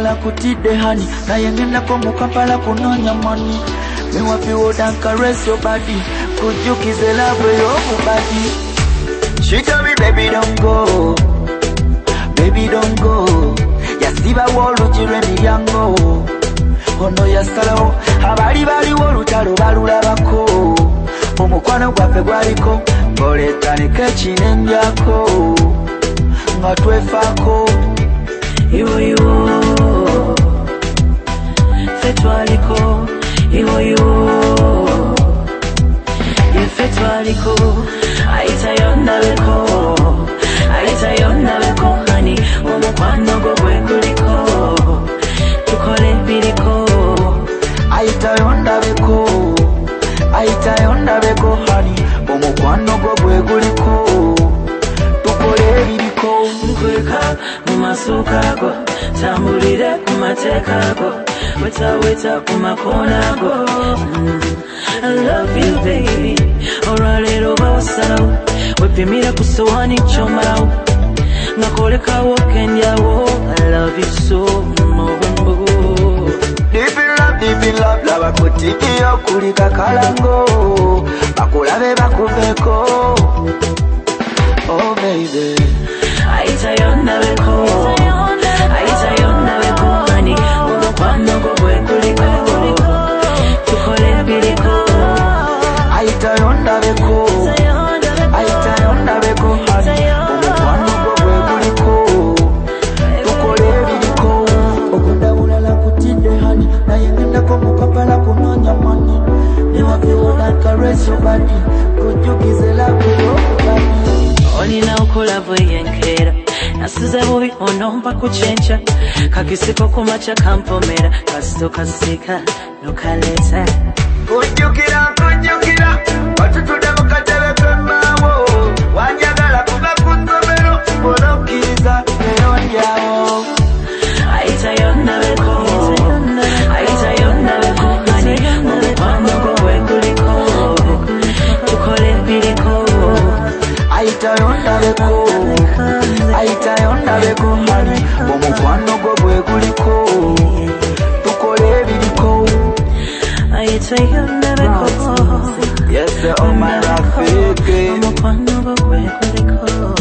mulala kutide honey. Naye ngenda ko mu Kampala kunonya money. Me want you hold and caress your body. Could you kiss the love of your body? She tell me baby don't go. Baby don't go. Yasiba wolu chireni yango. Ono yasalo. Habari bali wolu talo balula bako. Omukwano gwafe gwaliko. Ngoletani kechine njako. Ngatwefako. Iwo Fetwaliko. Iwo Fetwaliko. Aitayonda beko honey. Omukwano go gwekuliko. Tukole biriko. Aitayonda beko honey. Omukwano go gwekuliko. Tukole biriko. Nkweka mumasuka go. Tambulire kumateka go. Weta kumakona go. I love you baby. Oralero bawasalawo. Wepimira kusowani chomalawo. Ngakoleka wokendyawo. I love you so more. Deep in love, lava kutiki okulika kalango. Bakulabe bakuveko. Oh baby. Aitayonda beko honey. Omukwano go gwekuliko. Tukole biriko. Aitayonda beko honey. Omukwano go gwekuliko. Tukole biriko. Okunda ulala kutide honey. Naye ngenda ko mu Kampala kunonya money. Me want you hold and caress your body. Could you kiss the love of your body? Olina okola bweyenkera. Nasize bubi onompa kuchencha. Kakisiko kumacha kampomera. Kasito kasika nokaleta. Kujukira watutude mukatebe pemawo. Wanjagala kuba kutomero. Bonokiriza lero ndyawo. Aitayonda beko honey. Omukwano go gwekuliko. Tukole biriko. Aitayonda beko honey. Omukwano go gwekuliko. Tukole biriko. Aitayonda beko. Yes, oh my Rafiki. Omukwano go gwekuliko.